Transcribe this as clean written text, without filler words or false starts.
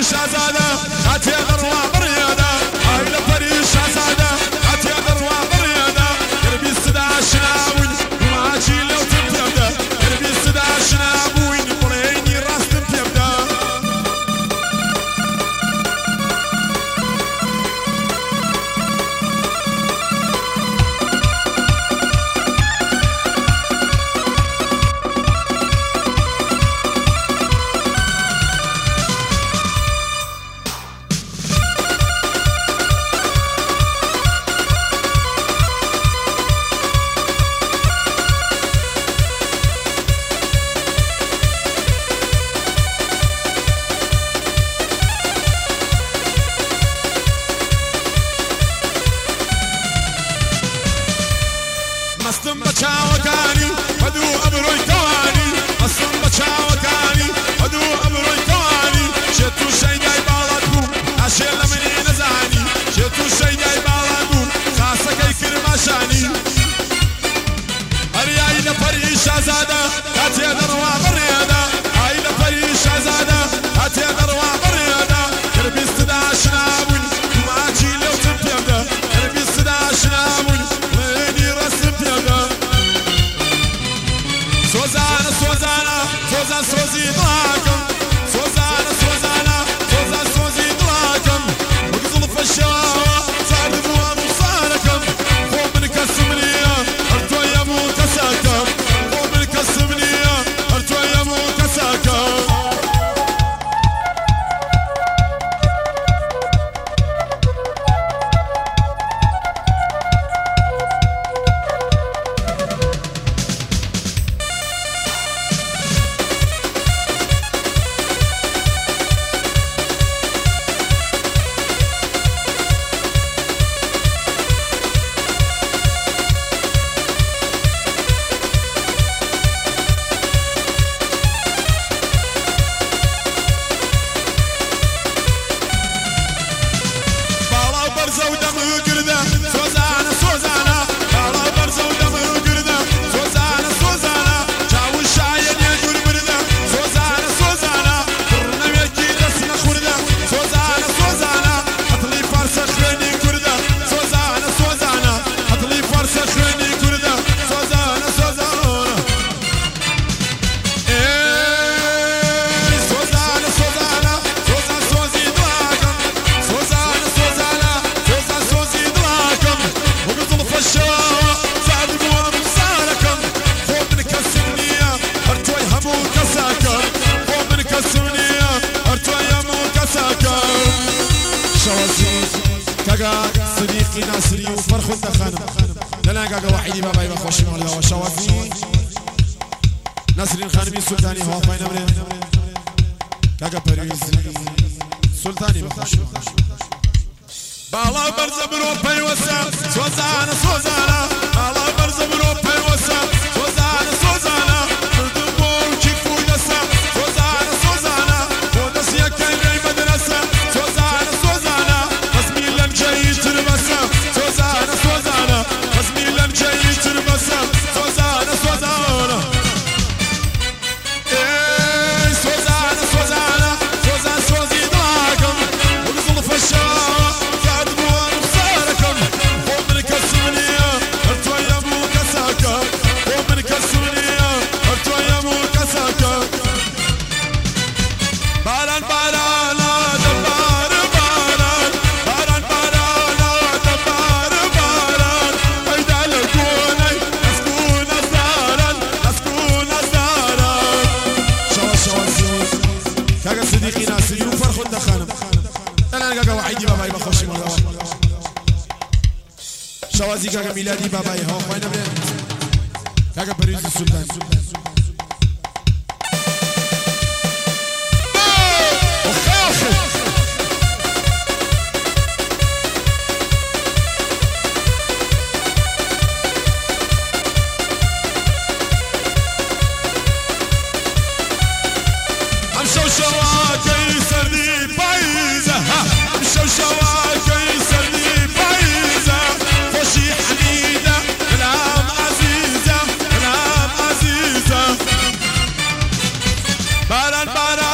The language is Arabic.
شازادة هاتي ذروة بريادة عائلة فريد شازادة هاتي ذروة بريادة قربي الصدا شناوين ومعاجي لو تبدا قربي الصدا شناوين بريني راس تبدا مستم بچاوکانی بدو امروی توانی مستم بچاوکانی بدو امروی توانی شتو شیدای بالات بو عشیل منی نزانی شتو شیدای بالات بو خاصکی کرماشانی هریای نفری شازاده هاتی دروا بریاده های نفری شازاده هاتی دروا بریاده کربی صدا شنابون ماچی لو تبدا کربی صدا شنابون سوزانا سوزانا سوزان سوزي ضاكم سوزانا سوزانا سوزان سوزي ضاكم وقزل في الشواوة صار دموع مصاركم فوق من كسمنية ارتوى يا مو كساكم فوق من كسمنية ارتوى يا مو كساكم صديقي ناصري وفرخ الدخانة لا قاقا وحيدي باباي بخوشي مالله وشوافي ناصري الخانمي السلطاني هو فاين امرين قاقا بريزي سلطاني بخوشي بالا برز بروبي وسا سوزانا سوزانا بالا برز بروبي وسا سوزانا سوزانا تردبو كيفو يسا سوزانا سوزانا ودس يكاين مدرسة سوزانا سوزانا قسمي لم جاي تربسا سوزانا سوزانا قسمي لم جاي تربسا سوزانا سوزانا ايه سوزانا سوزانا سوزان سوزي ضاقم وقصل في الشارع صديقي ناصري وفرخ الدخانم انا قاقا وحيدي باباي بخوشي مالله شوازي قاقا ميلادي باباي هو فاينا بلين قاقا بريز السلطان para